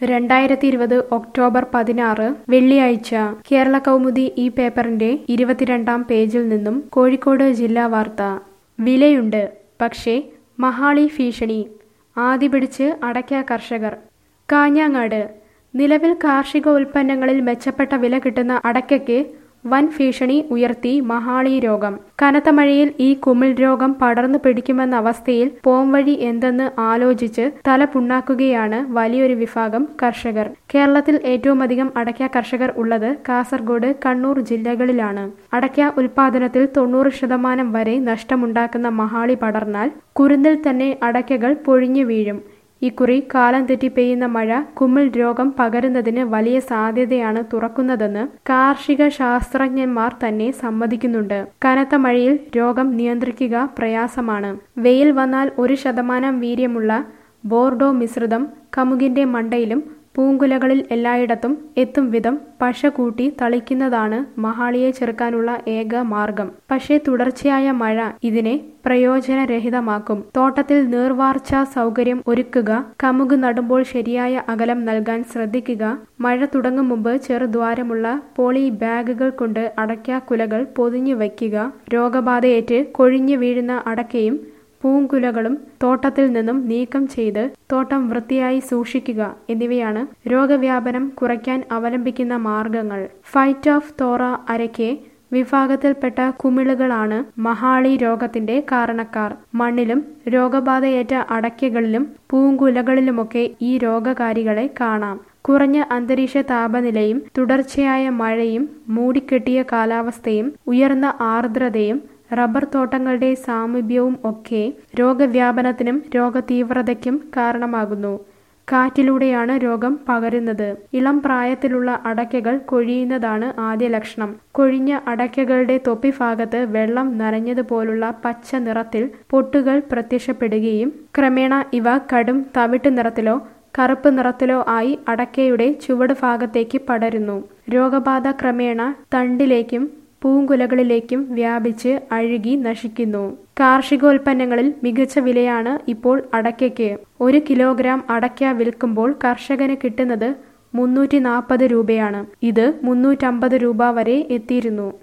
2020 October 16 വെള്ളിയാഴ്ച കേരള കൗമുദി ഈ പേപ്പറിന്റെ 22-ാം പേജിൽ നിന്നും കോഴിക്കോട് ജില്ലാ വാർത്ത. വിലയുണ്ട്, പക്ഷേ മഹാളി ഭീഷണി, ആദി പിടിച്ച് അടയ്ക്ക കർഷകർ. കാഞ്ഞങ്ങാട് നിലവിൽ കാർഷിക ഉൽപ്പന്നങ്ങളിൽ മെച്ചപ്പെട്ട വില കിട്ടുന്ന അടയ്ക്കയ്ക്ക് വൻ ഭീഷണി ഉയർത്തി മഹാളി രോഗം. കനത്ത മഴയിൽ ഈ കുമിൾ രോഗം പടർന്നു പിടിക്കുമെന്ന അവസ്ഥയിൽ പോംവഴി എന്തെന്ന് ആലോചിച്ച് തല പുണ്ണാക്കുകയാണ് വലിയൊരു വിഭാഗം കർഷകർ. കേരളത്തിൽ ഏറ്റവുമധികം അടയ്ക്ക കർഷകർ ഉള്ളത് കാസർഗോഡ്, കണ്ണൂർ ജില്ലകളിലാണ്. അടയ്ക്ക ഉൽപാദനത്തിൽ 90% വരെ നഷ്ടമുണ്ടാക്കുന്ന മഹാളി പടർന്നാൽ കുരുന്നിൽ തന്നെ അടയ്ക്കകൾ പൊഴിഞ്ഞു വീഴും. ഇക്കുറി കാലം തെറ്റി പെയ്യുന്ന മഴ കുമിൾ രോഗം പകരുന്നതിന് വലിയ സാധ്യതയാണ് തുറക്കുന്നതെന്ന് കാർഷിക ശാസ്ത്രജ്ഞന്മാർ തന്നെ സമ്മതിക്കുന്നുണ്ട്. കനത്ത മഴയിൽ രോഗം നിയന്ത്രിക്കുക പ്രയാസമാണ്. വെയിൽ വന്നാൽ 1% വീര്യമുള്ള ബോർഡോ മിശ്രിതം കമുകിന്റെ മണ്ടയിലും പൂങ്കുലകളിൽ എല്ലായിടത്തും എത്തും വിധം പശ കൂട്ടി തളിക്കുന്നതാണ് മഹാളിയെ ചെറുക്കാനുള്ള ഏക മാർഗം. പക്ഷേ തുടർച്ചയായ മഴ ഇതിനെ പ്രയോജനരഹിതമാക്കും. തോട്ടത്തിൽ നീർവാർച്ചാ സൗകര്യം ഒരുക്കുക, കമുക് നടുമ്പോൾ ശരിയായ അകലം നൽകാൻ ശ്രദ്ധിക്കുക. മഴ തുടങ്ങും മുമ്പ് ചെറുദ്വാരമുള്ള പോളി ബാഗുകൾ കൊണ്ട് അടയ്ക്ക കുലകൾ പൊതിഞ്ഞു വയ്ക്കുക. രോഗബാധയേറ്റ് കൊഴിഞ്ഞു വീഴുന്ന അടയ്ക്കയും പൂങ്കുലകളും തോട്ടത്തിൽ നിന്നും നീക്കം ചെയ്ത് തോട്ടം വൃത്തിയായി സൂക്ഷിക്കുക എന്നിവയാണ് രോഗവ്യാപനം കുറയ്ക്കാൻ അവലംബിക്കുന്ന മാർഗങ്ങൾ. ഫൈറ്റ് ഓഫ് തോറ അരയ്ക്കെ വിഭാഗത്തിൽപ്പെട്ട കുമിളുകളാണ് മഹാളി രോഗത്തിന്റെ കാരണക്കാർ. മണ്ണിലും രോഗബാധയേറ്റ അടയ്ക്കകളിലും പൂങ്കുലകളിലുമൊക്കെ ഈ രോഗകാരികളെ കാണാം. കുറഞ്ഞ അന്തരീക്ഷ താപനിലയും തുടർച്ചയായ മഴയും മൂടിക്കെട്ടിയ കാലാവസ്ഥയും ഉയർന്ന ആർദ്രതയും റബ്ബർ തോട്ടങ്ങളുടെ സാമീപ്യവും ഒക്കെ രോഗവ്യാപനത്തിനും രോഗതീവ്രതയ്ക്കും കാരണമാകുന്നു. കാറ്റിലൂടെയാണ് രോഗം പകരുന്നത്. ഇളം പ്രായത്തിലുള്ള അടയ്ക്കകൾ കൊഴിയുന്നതാണ് ആദ്യ ലക്ഷണം. കൊഴിഞ്ഞ അടയ്ക്കകളുടെ തൊപ്പിഭാഗത്ത് വെള്ളം നനഞ്ഞതുപോലുള്ള പച്ച നിറത്തിൽ പൊട്ടുകൾ പ്രത്യക്ഷപ്പെടുകയും ക്രമേണ ഇവ കടും തവിട്ട് നിറത്തിലോ കറുപ്പ് നിറത്തിലോ ആയി അടയ്ക്കയുടെ ചുവട് ഭാഗത്തേക്ക് പടരുന്നു. രോഗബാധ ക്രമേണ തണ്ടിലേക്കും പൂങ്കുലകളിലേക്കും വ്യാപിച്ച് അഴുകി നശിക്കുന്നു. കാർഷികോൽപ്പന്നങ്ങളിൽ മികച്ച വിലയാണ് ഇപ്പോൾ അടയ്ക്കയ്ക്ക്. 1 കിലോഗ്രാം അടയ്ക്ക വിൽക്കുമ്പോൾ കർഷകന് കിട്ടുന്നത് 340 രൂപയാണ്. ഇത് 350 രൂപ വരെ എത്തിയിരുന്നു.